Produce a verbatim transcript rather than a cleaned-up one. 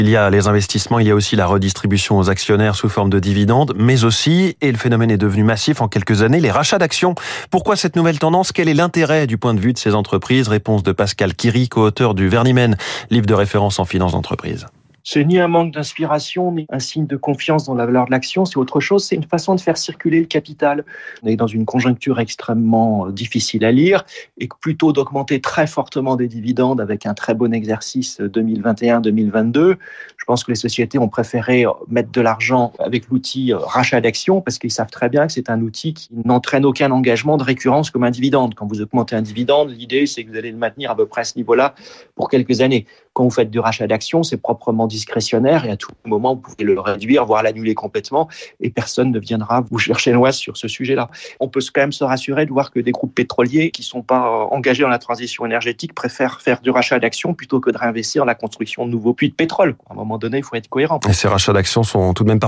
Il y a les investissements, il y a aussi la redistribution aux actionnaires sous forme de dividendes, mais aussi, et le phénomène est devenu massif en quelques années, les rachats d'actions. Pourquoi cette nouvelle tendance? Quel est l'intérêt du point de vue de ces entreprises? Réponse de Pascal Quiry, co-auteur du Vernimen, livre de référence en finance d'entreprise. C'est ni un manque d'inspiration, ni un signe de confiance dans la valeur de l'action, c'est autre chose, c'est une façon de faire circuler le capital. On est dans une conjoncture extrêmement difficile à lire et plutôt d'augmenter très fortement des dividendes avec un très bon exercice deux mille vingt et un deux mille vingt-deux. Je pense que les sociétés ont préféré mettre de l'argent avec l'outil rachat d'actions parce qu'ils savent très bien que c'est un outil qui n'entraîne aucun engagement de récurrence comme un dividende. Quand vous augmentez un dividende, l'idée c'est que vous allez le maintenir à peu près à ce niveau-là pour quelques années. Quand vous faites du rachat d'actions, c'est proprement discrétionnaire et à tout moment, vous pouvez le réduire, voire l'annuler complètement et personne ne viendra vous chercher l'oise sur ce sujet-là. On peut quand même se rassurer de voir que des groupes pétroliers qui ne sont pas engagés dans la transition énergétique préfèrent faire du rachat d'actions plutôt que de réinvestir dans la construction de nouveaux puits de pétrole. À un moment donné, il faut être cohérent. Et ces rachats d'actions sont tout de même